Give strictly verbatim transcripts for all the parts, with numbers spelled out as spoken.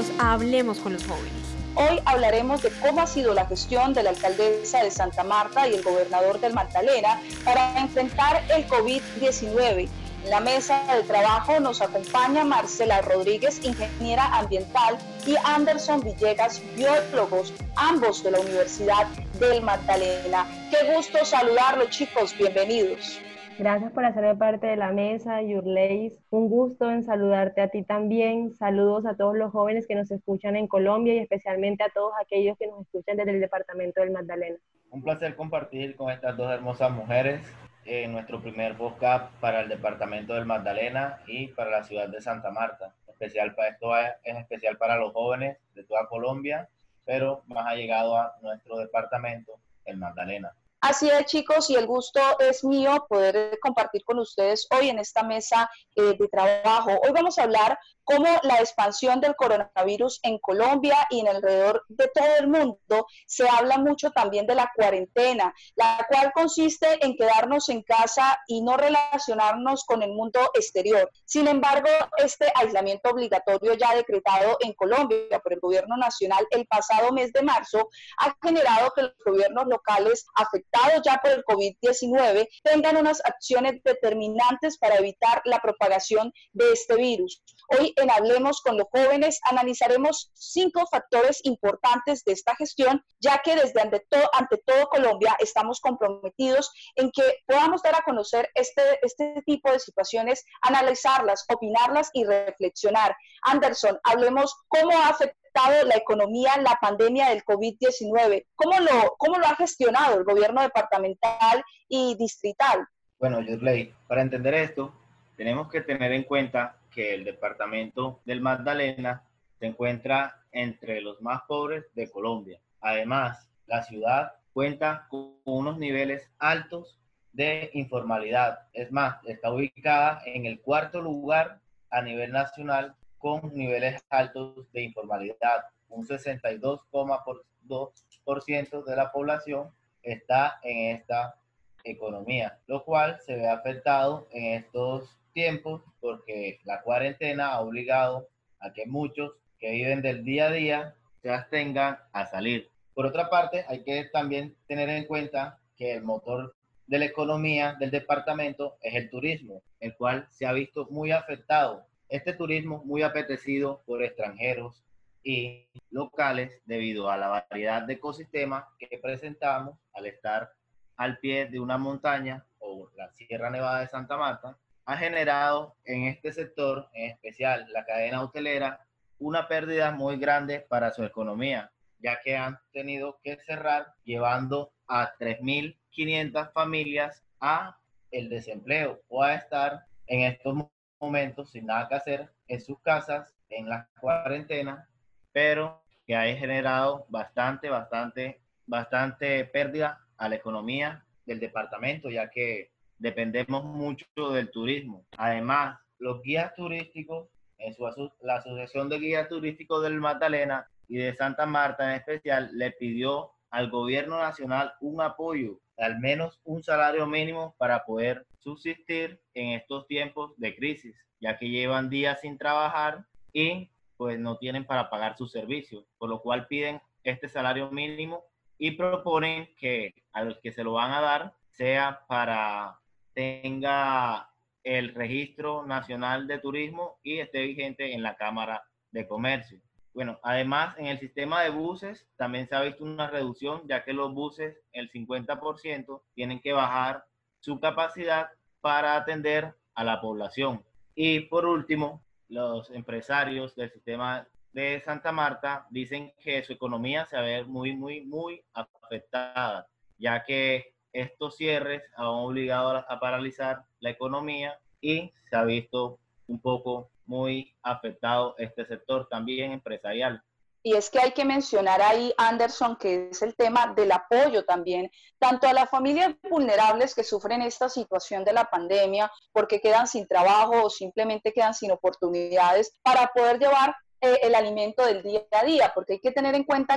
bienvenidos a Hablemos con los Jóvenes. Hoy hablaremos de cómo ha sido la gestión de la alcaldesa de Santa Marta y el gobernador del Magdalena para enfrentar el COVID diecinueve. En la mesa de trabajo nos acompaña Marcela Rodríguez, ingeniera ambiental, y Anderson Villegas, biólogos, ambos de la Universidad del Magdalena. Qué gusto saludarlos, chicos, bienvenidos. Gracias por hacerme parte de la mesa, Yurleis. Un gusto en saludarte a ti también. Saludos a todos los jóvenes que nos escuchan en Colombia y especialmente a todos aquellos que nos escuchan desde el departamento del Magdalena. Un placer compartir con estas dos hermosas mujeres en nuestro primer podcast para el departamento del Magdalena y para la ciudad de Santa Marta. Especial para esto es especial para los jóvenes de toda Colombia, pero más ha llegado a nuestro departamento, el Magdalena. Así es, chicos, y el gusto es mío poder compartir con ustedes hoy en esta mesa eh, de trabajo. Hoy vamos a hablar cómo la expansión del coronavirus en Colombia y en alrededor de todo el mundo se habla mucho también de la cuarentena, la cual consiste en quedarnos en casa y no relacionarnos con el mundo exterior. Sin embargo, este aislamiento obligatorio ya decretado en Colombia por el gobierno nacional el pasado mes de marzo ha generado que los gobiernos locales afectados ya por el COVID diecinueve tengan unas acciones determinantes para evitar la propagación de este virus. Hoy en Hablemos con los Jóvenes analizaremos cinco factores importantes de esta gestión, ya que desde ante todo, ante todo Colombia estamos comprometidos en que podamos dar a conocer este, este tipo de situaciones, analizarlas, opinarlas y reflexionar. Anderson, hablemos cómo ha afectado la economía, la pandemia del COVID diecinueve. ¿Cómo lo, cómo lo ha gestionado el gobierno departamental y distrital? Bueno, Yurley, para entender esto, tenemos que tener en cuenta que el departamento del Magdalena se encuentra entre los más pobres de Colombia. Además, la ciudad cuenta con unos niveles altos de informalidad. Es más, está ubicada en el cuarto lugar a nivel nacional con niveles altos de informalidad. Un sesenta y dos coma dos por ciento de la población está en esta economía, lo cual se ve afectado en estos tiempos porque la cuarentena ha obligado a que muchos que viven del día a día se abstengan a salir. Por otra parte, hay que también tener en cuenta que el motor de la economía del departamento es el turismo, el cual se ha visto muy afectado. Este turismo muy apetecido por extranjeros y locales debido a la variedad de ecosistemas que presentamos al estar al pie de una montaña o la Sierra Nevada de Santa Marta, ha generado en este sector, en especial la cadena hotelera, una pérdida muy grande para su economía, ya que han tenido que cerrar llevando a tres mil quinientas familias a el desempleo o a estar en estos momentos sin nada que hacer en sus casas, en la cuarentena, pero que ha generado bastante, bastante, bastante pérdida a la economía del departamento, ya que dependemos mucho del turismo. Además, los guías turísticos, en su, la Asociación de Guías Turísticos del Magdalena y de Santa Marta en especial, le pidió al gobierno nacional un apoyo, al menos un salario mínimo para poder subsistir en estos tiempos de crisis, ya que llevan días sin trabajar y pues no tienen para pagar sus servicios, por lo cual piden este salario mínimo y proponen que a los que se lo van a dar sea para tenga el registro nacional de turismo y esté vigente en la Cámara de Comercio. Bueno, además en el sistema de buses también se ha visto una reducción, ya que los buses, el cincuenta por ciento, tienen que bajar su capacidad para atender a la población. Y por último, los empresarios del sistema de Santa Marta dicen que su economía se va a ver muy, muy, muy afectada, ya que estos cierres han obligado a, a paralizar la economía y se ha visto un poco muy afectado este sector también empresarial. Y es que hay que mencionar ahí, Anderson, que es el tema del apoyo también, tanto a las familias vulnerables que sufren esta situación de la pandemia porque quedan sin trabajo o simplemente quedan sin oportunidades para poder llevar eh, el alimento del día a día, porque hay que tener en cuenta que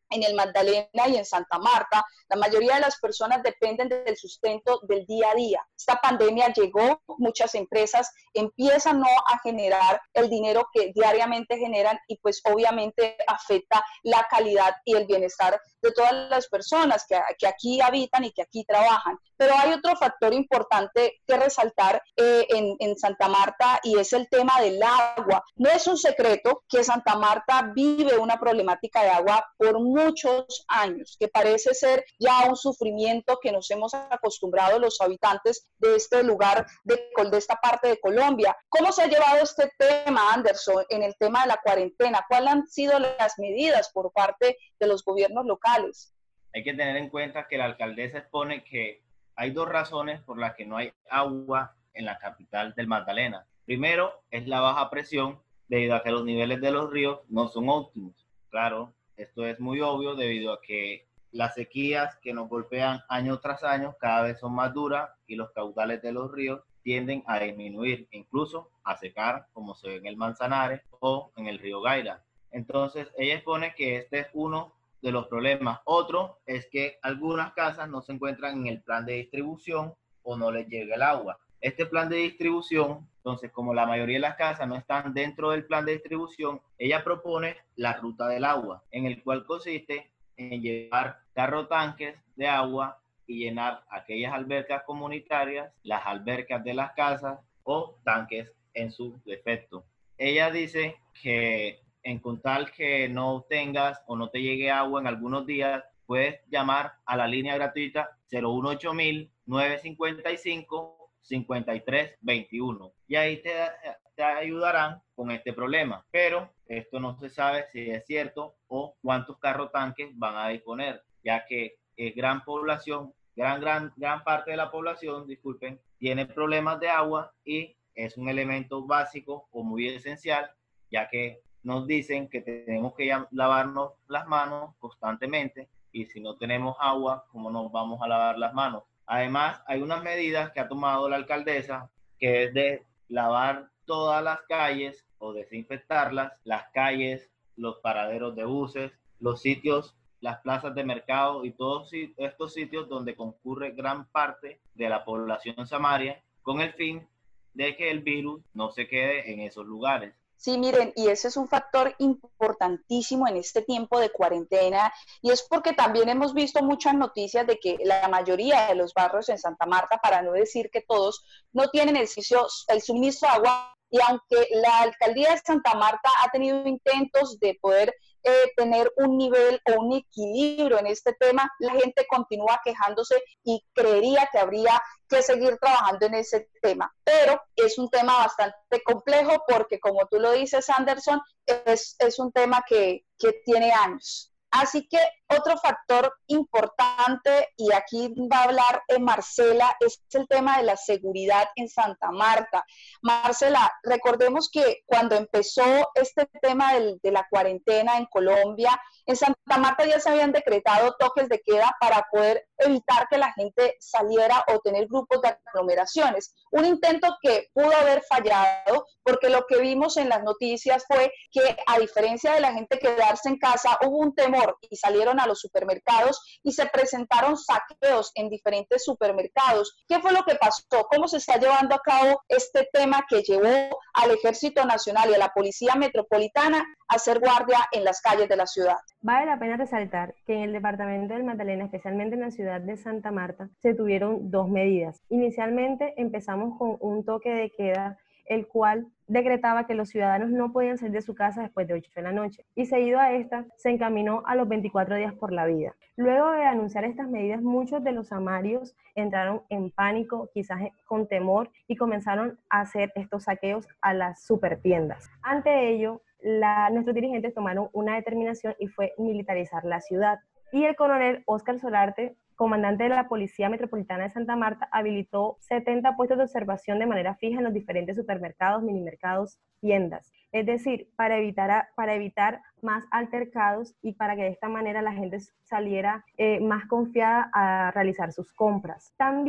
en el Magdalena y en Santa Marta, la mayoría de las personas dependen del sustento del día a día. Esta pandemia llegó, muchas empresas empiezan no a generar el dinero que diariamente generan y pues obviamente afecta la calidad y el bienestar de todas las personas que, que aquí habitan y que aquí trabajan. Pero hay otro factor importante que resaltar eh, en, en Santa Marta y es el tema del agua. No es un secreto que Santa Marta vive una problemática de agua por muchos años, que parece ser ya un sufrimiento que nos hemos acostumbrado los habitantes de este lugar, de, de esta parte de Colombia. ¿Cómo se ha llevado este tema, Anderson, en el tema de la cuarentena? ¿Cuáles han sido las medidas por parte de los gobiernos locales? Hay que tener en cuenta que la alcaldesa expone que hay dos razones por las que no hay agua en la capital del Magdalena. Primero, es la baja presión debido a que los niveles de los ríos no son óptimos. Claro, esto es muy obvio debido a que las sequías que nos golpean año tras año cada vez son más duras y los caudales de los ríos tienden a disminuir, incluso a secar, como se ve en el Manzanares o en el río Gaira. Entonces, ella expone que este es uno de los problemas. Otro es que algunas casas no se encuentran en el plan de distribución o no les llega el agua. Este plan de distribución, entonces, como la mayoría de las casas no están dentro del plan de distribución, ella propone la ruta del agua, en el cual consiste en llevar carro tanques de agua y llenar aquellas albercas comunitarias, las albercas de las casas o tanques en su defecto. Ella dice que en con tal que no tengas o no te llegue agua en algunos días, puedes llamar a la línea gratuita cero uno ocho mil, nueve cinco cinco, cinco tres dos uno y ahí te, te ayudarán con este problema. Pero esto no se sabe si es cierto o cuántos carro tanques van a disponer, ya que es gran población, gran, gran, gran parte de la población, disculpen, tiene problemas de agua y es un elemento básico o muy esencial, ya que nos dicen que tenemos que lavarnos las manos constantemente y si no tenemos agua, ¿cómo nos vamos a lavar las manos? Además, hay unas medidas que ha tomado la alcaldesa, que es de lavar todas las calles o desinfectarlas, las calles, los paraderos de buses, los sitios, las plazas de mercado y todos estos sitios donde concurre gran parte de la población samaria, con el fin de que el virus no se quede en esos lugares. Sí, miren, y ese es un factor importantísimo en este tiempo de cuarentena, y es porque también hemos visto muchas noticias de que la mayoría de los barrios en Santa Marta, para no decir que todos, no tienen el, el suministro de agua, y aunque la alcaldía de Santa Marta ha tenido intentos de poder eh, tener un nivel o un equilibrio en este tema, la gente continúa quejándose y creería que habría que seguir trabajando en ese tema. Pero es un tema bastante complejo porque, como tú lo dices, Anderson, es, es un tema que, que tiene años. Así que otro factor importante, y aquí va a hablar eh, Marcela, es el tema de la seguridad en Santa Marta. Marcela, recordemos que cuando empezó este tema del, de la cuarentena en Colombia, en Santa Marta ya se habían decretado toques de queda para poder evitar que la gente saliera o tener grupos de aglomeraciones. Un intento que pudo haber fallado porque lo que vimos en las noticias fue que, a diferencia de la gente quedarse en casa, hubo un temor y salieron a los supermercados y se presentaron saqueos en diferentes supermercados. ¿Qué fue lo que pasó? ¿Cómo se está llevando a cabo este tema que llevó al Ejército Nacional y a la Policía Metropolitana a hacer guardia en las calles de la ciudad? Vale la pena resaltar que en el departamento del Magdalena, especialmente en la ciudad de Santa Marta, se tuvieron dos medidas. Inicialmente empezamos con un toque de queda, el cual decretaba que los ciudadanos no podían salir de su casa después de ocho de la noche, y seguido a esta se encaminó a los veinticuatro días por la vida. Luego de anunciar estas medidas, muchos de los samarios entraron en pánico, quizás con temor, y comenzaron a hacer estos saqueos a las supertiendas. Ante ello, la, nuestros dirigentes tomaron una determinación y fue militarizar la ciudad. Y el coronel Óscar Solarte, comandante de la Policía Metropolitana de Santa Marta, habilitó setenta puestos de observación de manera fija en los diferentes supermercados, minimercados, tiendas. Es decir, para evitar, a, para evitar más altercados y para que de esta manera la gente saliera eh, más confiada a realizar sus compras. También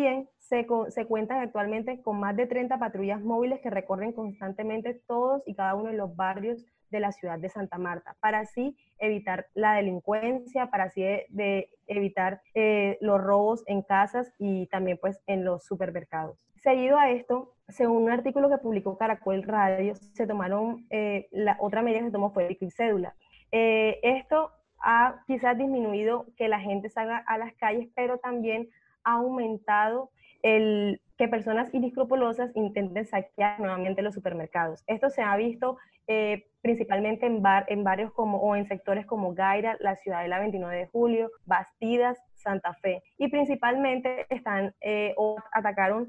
se, se cuentan actualmente con más de treinta patrullas móviles que recorren constantemente todos y cada uno de los barrios de la ciudad de Santa Marta, para así evitar la delincuencia, para así de, de evitar eh, los robos en casas y también pues en los supermercados. Seguido a esto, según un artículo que publicó Caracol Radio, se tomaron, eh, la otra medida que se tomó fue pico y cédula. Eh, esto ha quizás disminuido que la gente salga a las calles, pero también ha aumentado el que personas inescrupulosas intenten saquear nuevamente los supermercados. Esto se ha visto eh, principalmente en, bar, en barrios como, o en sectores como Gaira, la Ciudadela veintinueve de julio, Bastidas, Santa Fe. Y principalmente están, eh, o atacaron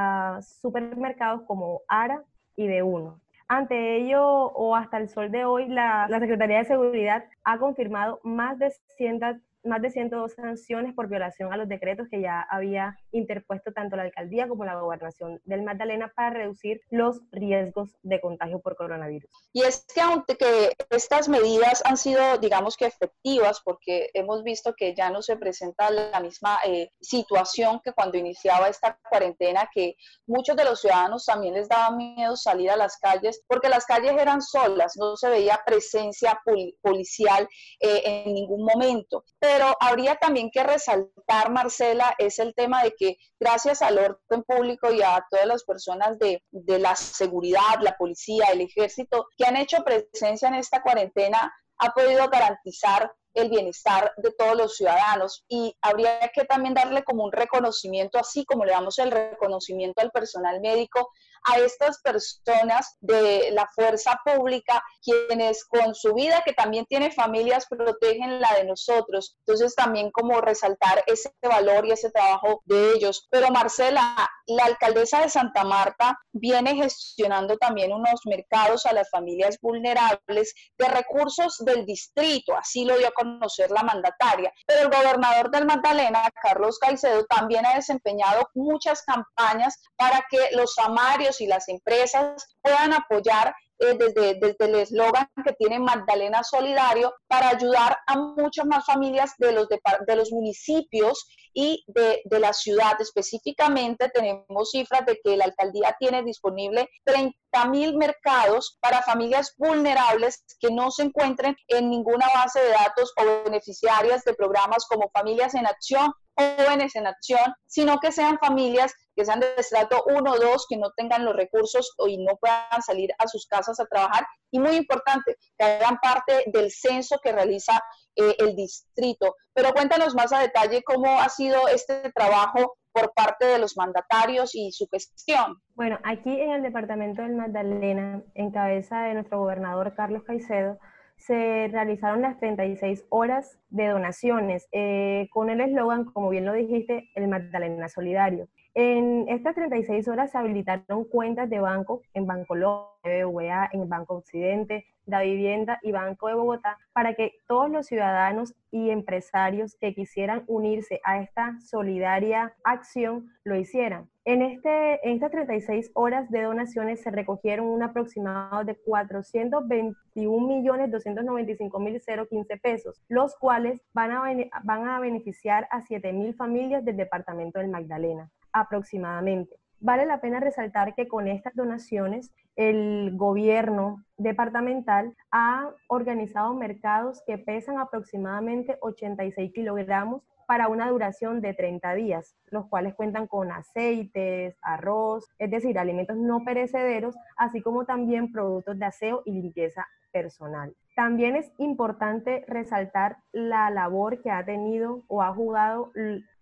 a supermercados como Ara y de Uno. Ante ello, o hasta el sol de hoy, la, la Secretaría de Seguridad ha confirmado más de ciento, más de ciento dos sanciones por violación a los decretos que ya había interpuesto tanto la alcaldía como la gobernación del Magdalena para reducir los riesgos de contagio por coronavirus. Y es que aunque que estas medidas han sido, digamos que efectivas, porque hemos visto que ya no se presenta la misma eh, situación que cuando iniciaba esta cuarentena, que muchos de los ciudadanos también les daba miedo salir a las calles, porque las calles eran solas, no se veía presencia pol policial eh, en ningún momento. Pero habría también que resaltar, Marcela, es el tema de que gracias al orden público y a todas las personas de, de la seguridad, la policía, el ejército, que han hecho presencia en esta cuarentena, ha podido garantizar el bienestar de todos los ciudadanos, y habría que también darle como un reconocimiento, así como le damos el reconocimiento al personal médico, a estas personas de la fuerza pública, quienes con su vida, que también tiene familias, protegen la de nosotros. Entonces también como resaltar ese valor y ese trabajo de ellos. Pero Marcela, la alcaldesa de Santa Marta viene gestionando también unos mercados a las familias vulnerables de recursos del distrito, así lo dio a conocer la mandataria. Pero el gobernador del Magdalena, Carlos Caicedo, también ha desempeñado muchas campañas para que los samarios y las empresas puedan apoyar eh, desde, desde el eslogan que tiene Magdalena Solidario, para ayudar a muchas más familias de los, de, de los municipios y de, de la ciudad. Específicamente tenemos cifras de que la alcaldía tiene disponible treinta mil mercados para familias vulnerables que no se encuentren en ninguna base de datos o beneficiarias de programas como Familias en Acción, Jóvenes en Acción, sino que sean familias que sean de estrato uno o dos, que no tengan los recursos y no puedan salir a sus casas a trabajar. Y muy importante, que hagan parte del censo que realiza eh, el distrito. Pero cuéntanos más a detalle cómo ha sido este trabajo por parte de los mandatarios y su gestión. Bueno, aquí en el departamento del Magdalena, en cabeza de nuestro gobernador Carlos Caicedo, se realizaron las treinta y seis horas de donaciones, eh, con el eslogan, como bien lo dijiste, el Magdalena Solidario. En estas treinta y seis horas se habilitaron cuentas de banco en Bancolombia, B B V A, en Banco Occidente, Da Vivienda y Banco de Bogotá, para que todos los ciudadanos y empresarios que quisieran unirse a esta solidaria acción lo hicieran. En, este, en estas treinta y seis horas de donaciones se recogieron un aproximado de cuatrocientos veintiún millones doscientos noventa y cinco mil quince pesos, los cuales van a, van a beneficiar a siete mil familias del departamento del Magdalena, aproximadamente. Vale la pena resaltar que con estas donaciones el gobierno departamental ha organizado mercados que pesan aproximadamente ochenta y seis kilogramos para una duración de treinta días, los cuales cuentan con aceites, arroz, es decir, alimentos no perecederos, así como también productos de aseo y limpieza personal. También es importante resaltar la labor que ha tenido o ha jugado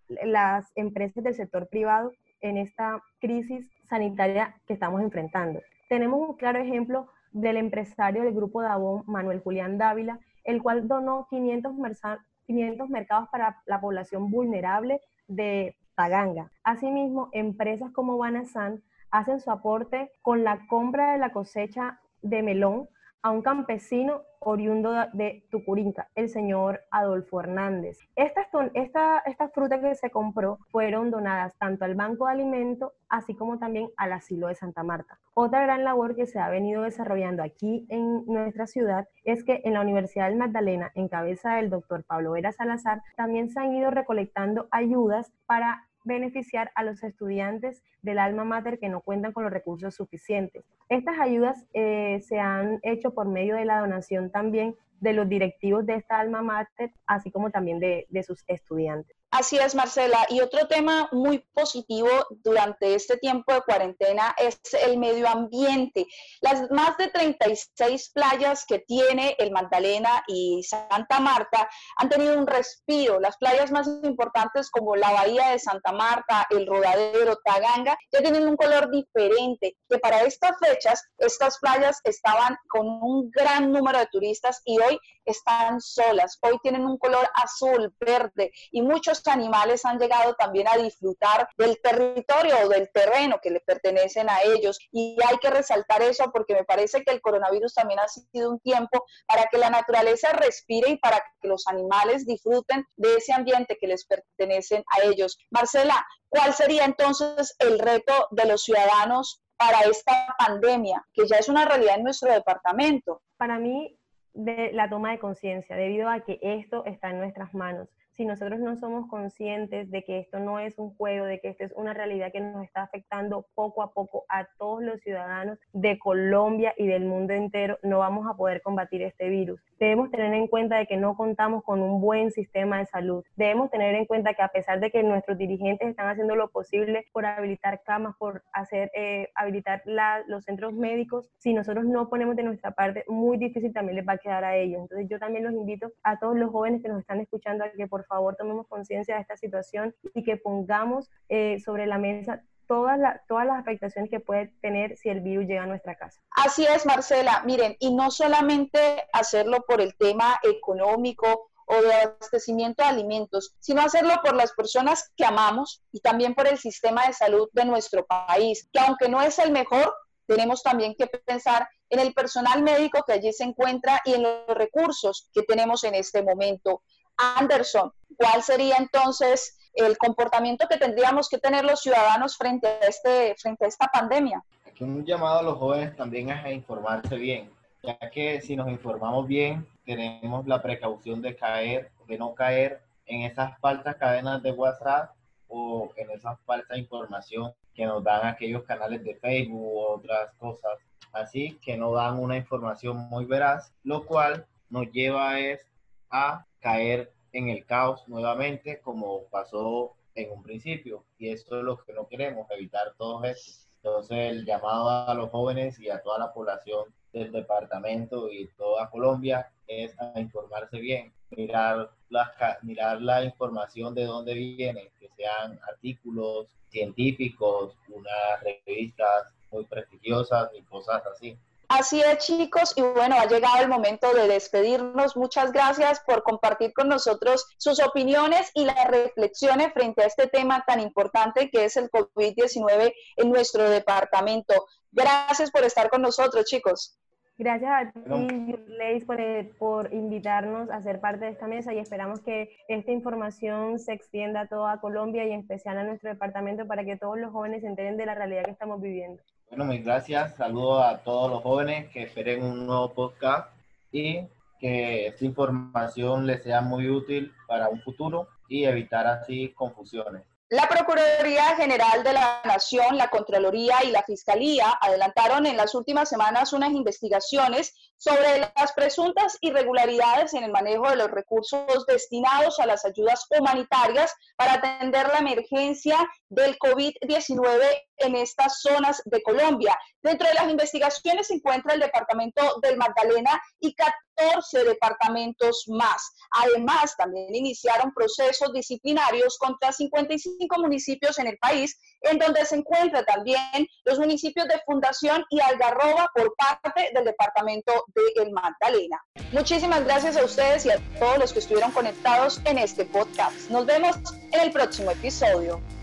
las empresas del sector privado en esta crisis sanitaria que estamos enfrentando. Tenemos un claro ejemplo del empresario del Grupo Davoon, Manuel Julián Dávila, el cual donó quinientos, quinientos mercados para la población vulnerable de Taganga. Asimismo, empresas como Banasan hacen su aporte con la compra de la cosecha de melón a un campesino oriundo de Tucurinca, el señor Adolfo Hernández. Estas, esta, estas frutas que se compró fueron donadas tanto al Banco de Alimentos, así como también al Asilo de Santa Marta. Otra gran labor que se ha venido desarrollando aquí en nuestra ciudad es que en la Universidad del Magdalena, en cabeza del doctor Pablo Vera Salazar, también se han ido recolectando ayudas para beneficiar a los estudiantes del alma mater que no cuentan con los recursos suficientes. Estas ayudas eh, se han hecho por medio de la donación también de los directivos de esta alma mater, así como también de, de sus estudiantes. Así es, Marcela. Y otro tema muy positivo durante este tiempo de cuarentena es el medio ambiente. Las más de treinta y seis playas que tiene el Magdalena y Santa Marta han tenido un respiro. Las playas más importantes como la Bahía de Santa Marta, el Rodadero, Taganga, ya tienen un color diferente, que para estas fechas estas playas estaban con un gran número de turistas y hoy están solas. Hoy tienen un color azul, verde y muchos animales han llegado también a disfrutar del territorio o del terreno que le pertenecen a ellos, y hay que resaltar eso porque me parece que el coronavirus también ha sido un tiempo para que la naturaleza respire y para que los animales disfruten de ese ambiente que les pertenecen a ellos. Marcela, ¿cuál sería entonces el reto de los ciudadanos para esta pandemia, que ya es una realidad en nuestro departamento? Para mí, de la toma de conciencia, debido a que esto está en nuestras manos. Si nosotros no somos conscientes de que esto no es un juego, de que esto es una realidad que nos está afectando poco a poco a todos los ciudadanos de Colombia y del mundo entero, no vamos a poder combatir este virus. Debemos tener en cuenta de que no contamos con un buen sistema de salud. Debemos tener en cuenta que a pesar de que nuestros dirigentes están haciendo lo posible por habilitar camas, por hacer eh, habilitar la, los centros médicos, si nosotros no ponemos de nuestra parte, muy difícil también les va a quedar a ellos. Entonces yo también los invito a todos los jóvenes que nos están escuchando a que por favor tomemos conciencia de esta situación y que pongamos eh, sobre la mesa Todas, la, todas las afectaciones que puede tener si el virus llega a nuestra casa. Así es, Marcela. Miren, y no solamente hacerlo por el tema económico o de abastecimiento de alimentos, sino hacerlo por las personas que amamos y también por el sistema de salud de nuestro país, que aunque no es el mejor, tenemos también que pensar en el personal médico que allí se encuentra y en los recursos que tenemos en este momento. Anderson, ¿cuál sería entonces el comportamiento que tendríamos que tener los ciudadanos frente a, este, frente a esta pandemia? Aquí un llamado a los jóvenes también es a informarse bien, ya que si nos informamos bien, tenemos la precaución de caer, de no caer en esas falsas cadenas de WhatsApp o en esa falsa información que nos dan aquellos canales de Facebook u otras cosas así, que no dan una información muy veraz, lo cual nos lleva es a caer en el caos nuevamente, como pasó en un principio, y eso es lo que no queremos, evitar todo esto. Entonces el llamado a los jóvenes y a toda la población del departamento y toda Colombia es a informarse bien, mirar la, mirar la información de dónde viene, que sean artículos científicos, unas revistas muy prestigiosas y cosas así. Así es, chicos, y bueno, ha llegado el momento de despedirnos. Muchas gracias por compartir con nosotros sus opiniones y las reflexiones frente a este tema tan importante que es el COVID diecinueve en nuestro departamento. Gracias por estar con nosotros, chicos. Gracias a ti, Yurleis, por, por invitarnos a ser parte de esta mesa y esperamos que esta información se extienda a toda Colombia y en especial a nuestro departamento para que todos los jóvenes se enteren de la realidad que estamos viviendo. Bueno, muchas gracias. Saludos a todos los jóvenes que esperen un nuevo podcast y que esta información les sea muy útil para un futuro y evitar así confusiones. La Procuraduría General de la Nación, la Contraloría y la Fiscalía adelantaron en las últimas semanas unas investigaciones sobre las presuntas irregularidades en el manejo de los recursos destinados a las ayudas humanitarias para atender la emergencia del COVID diecinueve en estas zonas de Colombia. Dentro de las investigaciones se encuentra el departamento del Magdalena y catorce departamentos más. Además, también iniciaron procesos disciplinarios contra cincuenta y cinco municipios en el país, en donde se encuentran también los municipios de Fundación y Algarroba por parte del departamento del Magdalena. Muchísimas gracias a ustedes y a todos los que estuvieron conectados en este podcast. Nos vemos en el próximo episodio.